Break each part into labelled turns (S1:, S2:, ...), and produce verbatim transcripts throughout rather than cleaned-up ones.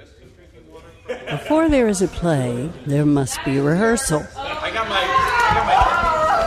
S1: Before there is a play, there must be rehearsal.
S2: I got my... I got my...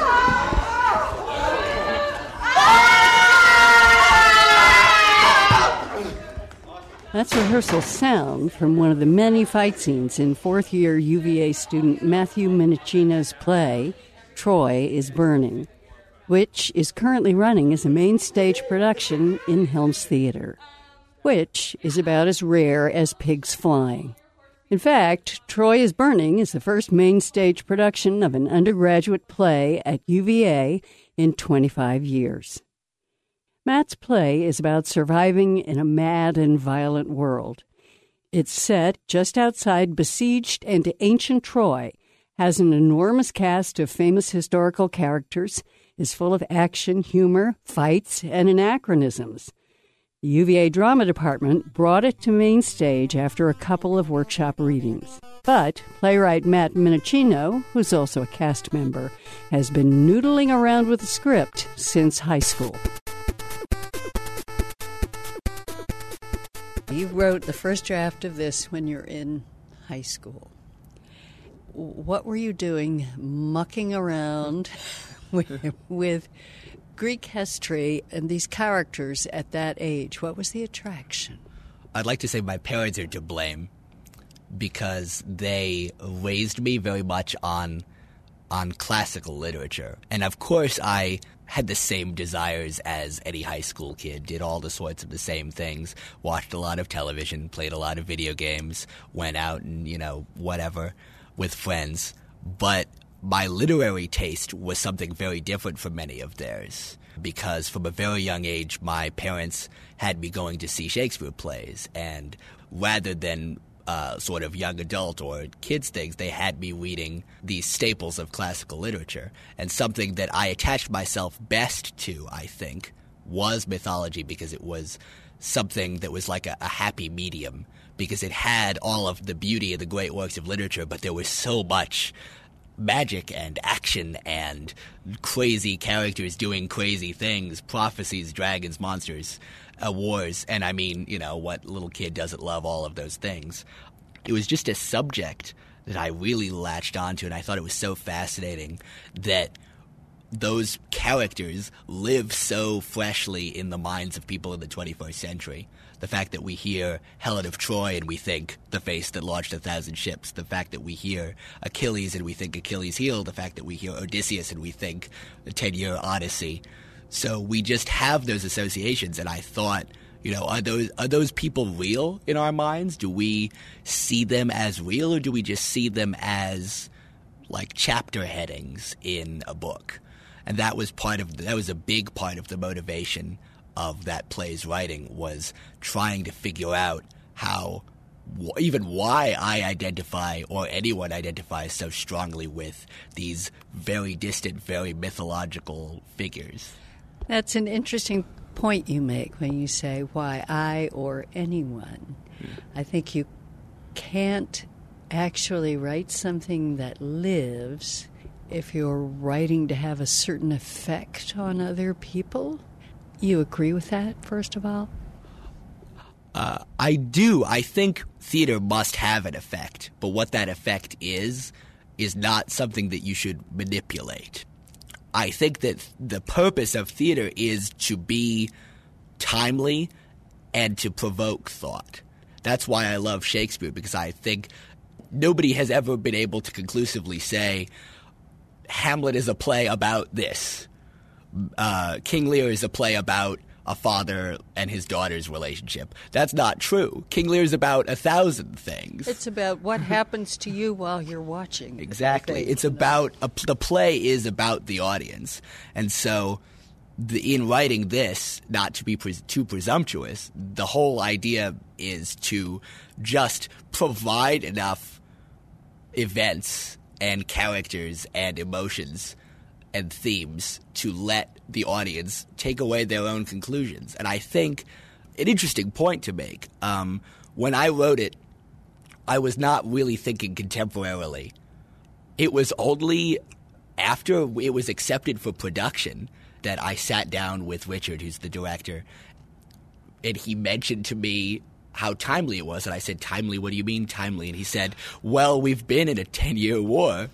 S1: That's rehearsal sound from one of the many fight scenes in fourth-year U V A student Matthew Minicino's play, Troy is Burning, which is currently running as a main stage production in Helms Theater, which is about as rare as pigs flying. In fact, Troy is Burning is the first main stage production of an undergraduate play at U V A in twenty-five years. Matt's play is about surviving in a mad and violent world. It's set just outside besieged and ancient Troy, has an enormous cast of famous historical characters, is full of action, humor, fights, and anachronisms. The U V A Drama Department brought it to main stage after a couple of workshop readings. But playwright Matt Minicino, who's also a cast member, has been noodling around with the script since high school. You wrote the first draft of this when you're in high school. What were you doing mucking around with, with Greek history and these characters at that age? What was the attraction?
S3: I'd like to say my parents are to blame because they raised me very much on on classical literature. And of course I had the same desires as any high school kid, did all the sorts of the same things, watched a lot of television, played a lot of video games, went out and, you know, whatever with friends. But my literary taste was something very different from many of theirs because from a very young age, my parents had me going to see Shakespeare plays. And rather than uh, sort of young adult or kids things, they had me reading these staples of classical literature. And something that I attached myself best to, I think, was mythology because it was something that was like a, a happy medium because it had all of the beauty of the great works of literature, but there was so much magic and action and crazy characters doing crazy things, prophecies, dragons, monsters, uh, wars. And I mean, you know, what little kid doesn't love all of those things? It was just a subject that I really latched onto, and I thought it was so fascinating that those characters live so freshly in the minds of people in the twenty-first century. The fact that we hear Helen of Troy and we think the face that launched a thousand ships. The fact that we hear Achilles and we think Achilles' heel. The fact that we hear Odysseus and we think the ten-year Odyssey. So we just have those associations, and I thought, you know, are those are those people real in our minds? Do we see them as real, or do we just see them as like chapter headings in a book? And that was part of that was a big part of the motivation of that play's writing, was trying to figure out how, even why I identify or anyone identifies so strongly with these very distant, very mythological figures.
S1: That's an interesting point you make when you say why I or anyone. Mm. I think you can't actually write something that lives if you're writing to have a certain effect on other people. You agree with that, first of all?
S3: Uh, I do. I think theater must have an effect, but what that effect is, is not something that you should manipulate. I think that the purpose of theater is to be timely and to provoke thought. That's why I love Shakespeare, because I think nobody has ever been able to conclusively say, Hamlet is a play about this. Uh, King Lear is a play about a father and his daughter's relationship. That's not true. King Lear is about a thousand things.
S1: It's about what happens to you while you're watching.
S3: Exactly. It's about a, the play is about the audience, and so the, in writing this, not to be pres- too presumptuous, the whole idea is to just provide enough events and characters and emotions and themes to let the audience take away their own conclusions. And I think an interesting point to make, um, when I wrote it, I was not really thinking contemporarily. It was only after it was accepted for production that I sat down with Richard, who's the director, and he mentioned to me how timely it was. And I said, timely? What do you mean timely? And he said, well, we've been in a ten-year war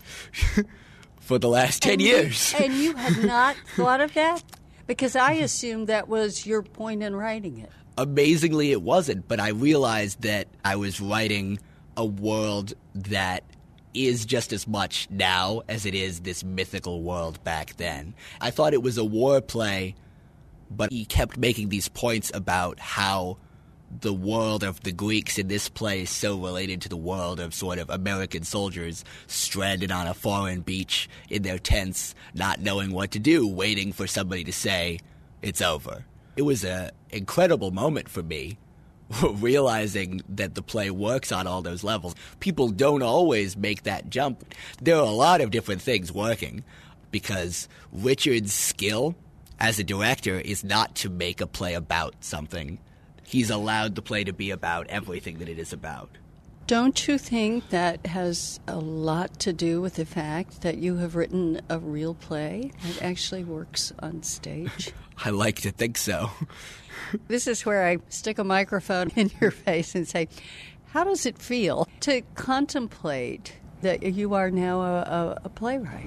S3: for the last ten
S1: and
S3: years.
S1: You, and you had not thought of that? Because I assumed that was your point in writing it.
S3: Amazingly, it wasn't. But I realized that I was writing a world that is just as much now as it is this mythical world back then. I thought it was a war play, but he kept making these points about how the world of the Greeks in this play is so related to the world of sort of American soldiers stranded on a foreign beach in their tents, not knowing what to do, waiting for somebody to say, it's over. It was an incredible moment for me, realizing that the play works on all those levels. People don't always make that jump. There are a lot of different things working, because Richard's skill as a director is not to make a play about something. He's allowed the play to be about everything that it is about.
S1: Don't you think that has a lot to do with the fact that you have written a real play that actually works on stage?
S3: I like to think so.
S1: This is where I stick a microphone in your face and say, how does it feel to contemplate that you are now a, a, a playwright?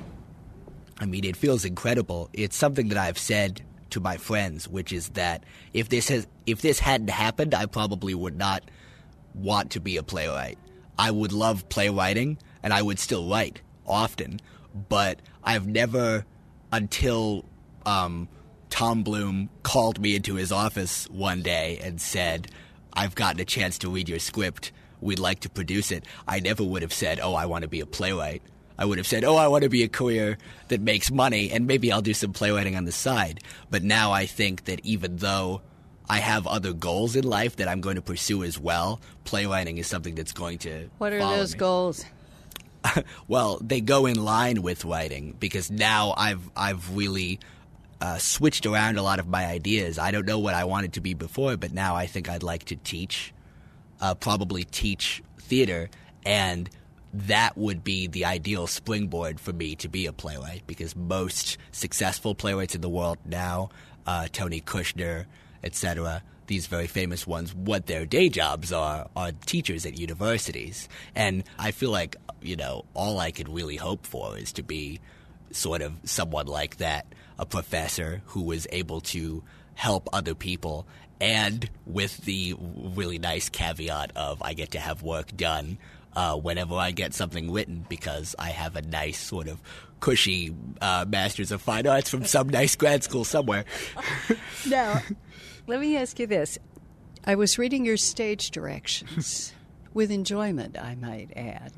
S3: I mean, it feels incredible. It's something that I've said to my friends, which is that if this has if this hadn't happened, I probably would not want to be a playwright. I would love playwriting, and I would still write often, but I've never, until um, Tom Bloom called me into his office one day and said, I've gotten a chance to read your script, we'd like to produce it, I never would have said, oh, I want to be a playwright. I would have said, oh, I want to be a career that makes money, and maybe I'll do some playwriting on the side. But now I think that even though I have other goals in life that I'm going to pursue as well, playwriting is something that's going to
S1: What are
S3: follow
S1: those
S3: me.
S1: goals?
S3: Well, they go in line with writing, because now I've I've really uh, switched around a lot of my ideas. I don't know what I wanted to be before, but now I think I'd like to teach, uh, probably teach theater, and that would be the ideal springboard for me to be a playwright, because most successful playwrights in the world now, uh, Tony Kushner, et cetera, these very famous ones, what their day jobs are, are teachers at universities. And I feel like, you know, all I could really hope for is to be sort of someone like that, a professor who was able to help other people, and with the really nice caveat of I get to have work done Uh, whenever I get something written, because I have a nice sort of cushy uh, Master's of Fine Arts from some nice grad school somewhere.
S1: Now, let me ask you this. I was reading your stage directions, with enjoyment, I might add.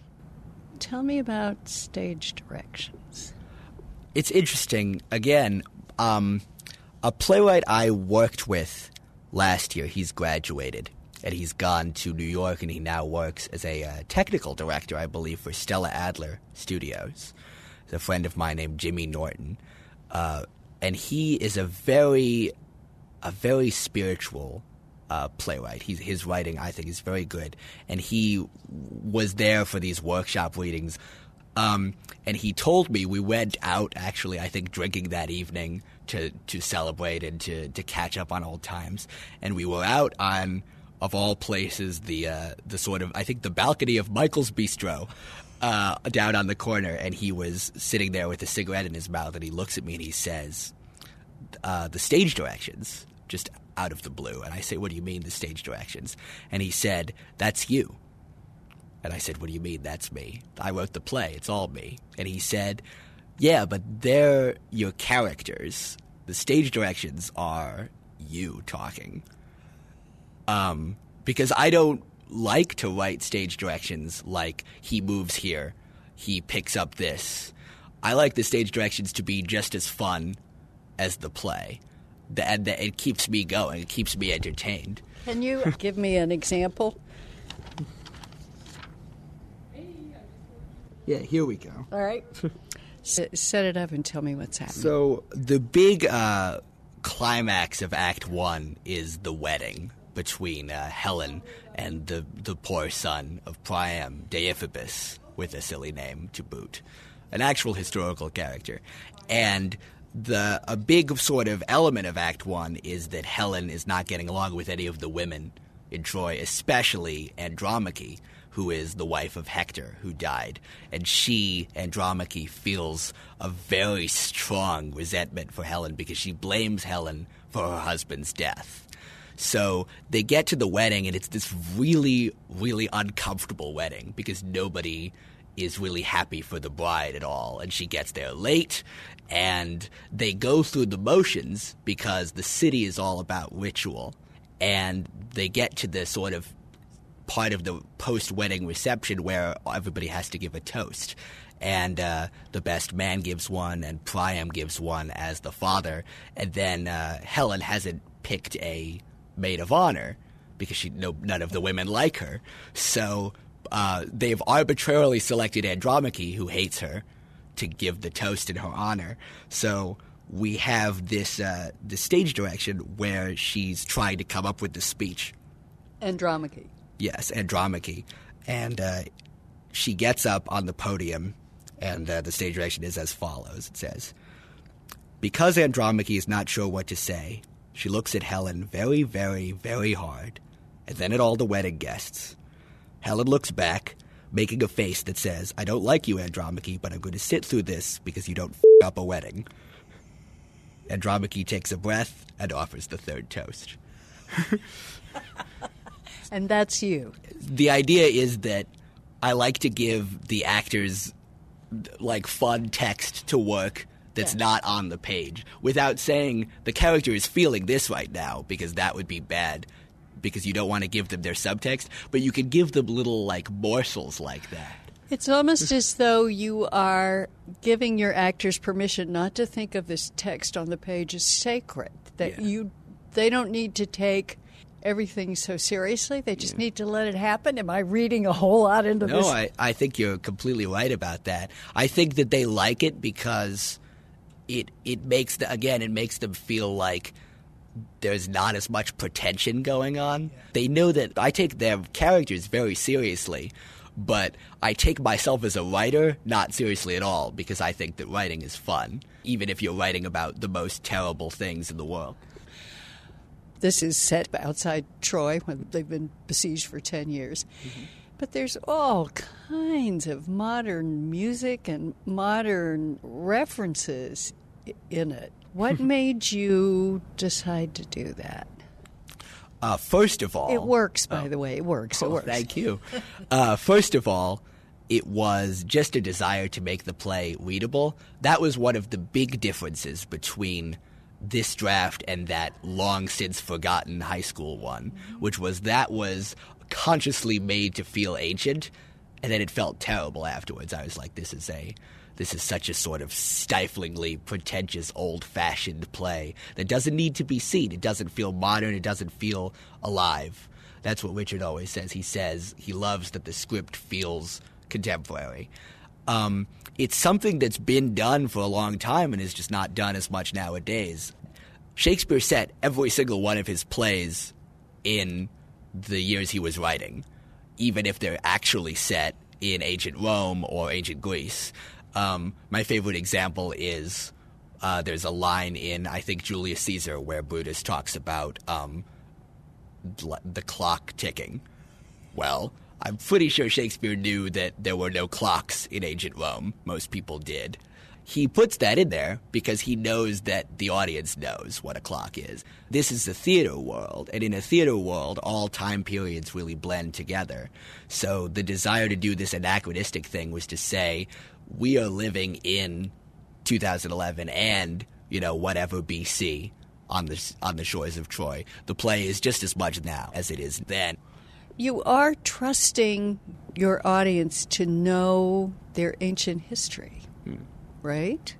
S1: Tell me about stage directions.
S3: It's interesting. Again, um, a playwright I worked with last year, he's graduated. And he's gone to New York, and he now works as a uh, technical director, I believe, for Stella Adler Studios. He's a friend of mine named Jimmy Norton. Uh, and he is a very, a very spiritual uh, playwright. He's, his writing, I think, is very good. And he was there for these workshop readings. Um, and he told me, we went out, actually, I think, drinking that evening to, to celebrate and to, to catch up on old times. And we were out on, of all places, the uh, the sort of, I think, the balcony of Michael's Bistro uh, down on the corner, and he was sitting there with a cigarette in his mouth, and he looks at me and he says, uh, the stage directions, just out of the blue. And I say, what do you mean, the stage directions? And he said, that's you. And I said, what do you mean, that's me? I wrote the play, it's all me. And he said, yeah, but they're your characters. The stage directions are you talking. Um, because I don't like to write stage directions like he moves here, he picks up this. I like the stage directions to be just as fun as the play. The, and the, it keeps me going. It keeps me entertained.
S1: Can you give me an example?
S3: Yeah, here we go.
S1: All right. S- set it up and tell me what's happening.
S3: So the big uh, climax of Act One is the wedding between uh, Helen and the the poor son of Priam, Deiphobus, with a silly name to boot, an actual historical character. And the a big sort of element of Act One is that Helen is not getting along with any of the women in Troy, especially Andromache, who is the wife of Hector, who died. And she, Andromache, feels a very strong resentment for Helen because she blames Helen for her husband's death. So they get to the wedding, and it's this really, really uncomfortable wedding because nobody is really happy for the bride at all. And she gets there late, and they go through the motions because the city is all about ritual. And they get to the sort of part of the post-wedding reception where everybody has to give a toast. And uh, the best man gives one, and Priam gives one as the father. And then uh, Helen hasn't picked a maid of honor because she no, none of the women like her. So uh, they've arbitrarily selected Andromache, who hates her, to give the toast in her honor. So we have this uh, the stage direction where she's trying to come up with the speech.
S1: Andromache.
S3: Yes, Andromache. And uh, she gets up on the podium, and uh, the stage direction is as follows. It says, "Because Andromache is not sure what to say, she looks at Helen very, very, very hard, and then at all the wedding guests. Helen looks back, making a face that says, 'I don't like you, Andromache, but I'm going to sit through this because you don't f*** up a wedding.' Andromache takes a breath and offers the third toast."
S1: And that's you.
S3: The idea is that I like to give the actors like fun text to work that's
S1: Yes.
S3: not on the page without saying the character is feeling this right now, because that would be bad because you don't want to give them their subtext, but you can give them little like morsels like that.
S1: It's almost as though you are giving your actors permission not to think of this text on the page as sacred. That
S3: Yeah.
S1: you, they don't need to take everything so seriously. They just yeah. need to let it happen. Am I reading a whole lot into
S3: no,
S1: this?
S3: No, I, I think you're completely right about that. I think that they like it because it it makes the, again it makes them feel like there's not as much pretension going on. Yeah. They know that I take their characters very seriously, but I take myself as a writer not seriously at all because I think that writing is fun, even if you're writing about the most terrible things in the world.
S1: This is set outside Troy when they've been besieged for ten years. Mm-hmm. But there's all kinds of modern music and modern references in it. What made you decide to do that?
S3: Uh, first of all...
S1: It works, by
S3: oh,
S1: the way. It works. It
S3: oh,
S1: works.
S3: Thank you. uh, first of all, it was just a desire to make the play readable. That was one of the big differences between this draft and that long since forgotten high school one, which was that was consciously made to feel ancient, and then it felt terrible afterwards. I was like, this is a this is such a sort of stiflingly pretentious, old-fashioned play that doesn't need to be seen. It doesn't feel modern. It doesn't feel alive. That's what Richard always says. He says he loves that the script feels contemporary. Um, it's something that's been done for a long time and is just not done as much nowadays. Shakespeare set every single one of his plays in the years he was writing, even if they're actually set in ancient Rome or ancient Greece. Um, my favorite example is uh, there's a line in, I think, Julius Caesar where Brutus talks about um, the clock ticking. Well, I'm pretty sure Shakespeare knew that there were no clocks in ancient Rome. Most people did. He puts that in there because he knows that the audience knows what a clock is. This is the theater world, and in a theater world, all time periods really blend together. So the desire to do this anachronistic thing was to say, we are living in two thousand eleven and, you know, whatever B C on the, on the shores of Troy. The play is just as much now as it is then.
S1: You are trusting your audience to know their ancient history, hmm. right?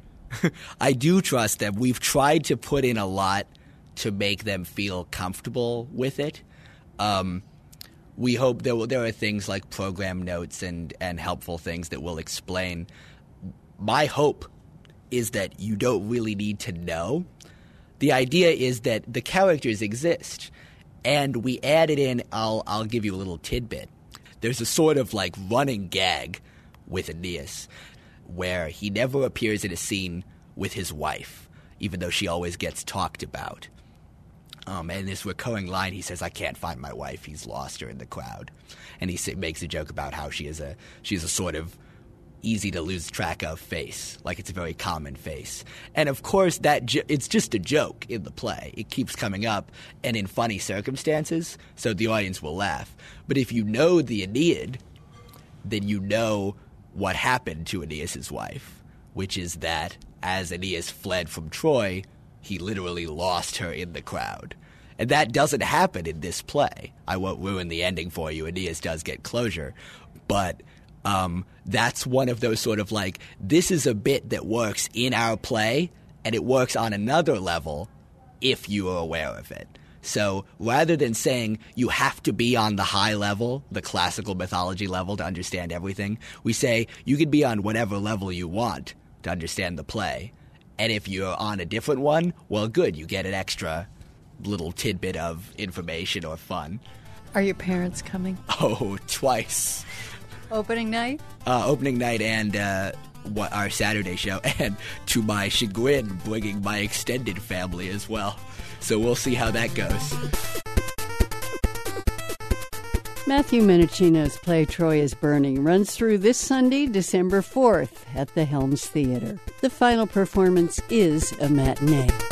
S3: I do trust them. We've tried to put in a lot to make them feel comfortable with it. Um, we hope there will, there are things like program notes and, and helpful things that will explain. My hope is that you don't really need to know. The idea is that the characters exist. And we added in, I'll I'll give you a little tidbit. There's a sort of like running gag with Aeneas where he never appears in a scene with his wife, even though she always gets talked about. Um, and this recurring line, he says, "I can't find my wife. He's lost her in the crowd." And he sa- makes a joke about how she is a she is a sort of easy to lose track of face, like it's a very common face. And of course, that jo- it's just a joke in the play. It keeps coming up, and in funny circumstances, so the audience will laugh. But if you know the Aeneid, then you know what happened to Aeneas' wife, which is that as Aeneas fled from Troy, he literally lost her in the crowd. And that doesn't happen in this play. I won't ruin the ending for you. Aeneas does get closure. But um, that's one of those sort of like, this is a bit that works in our play, and it works on another level if you are aware of it. So rather than saying you have to be on the high level, the classical mythology level, to understand everything, we say you can be on whatever level you want to understand the play. And if you're on a different one, well, good, you get an extra little tidbit of information or fun.
S4: Are your parents coming?
S3: Oh, twice.
S4: Opening night?
S3: Uh, opening night and uh, what, our Saturday show. And to my chagrin, bringing my extended family as well. So we'll see how that goes.
S1: Matthew Menachino's play Troy is Burning runs through this Sunday, December fourth, at the Helms Theater. The final performance is a matinee.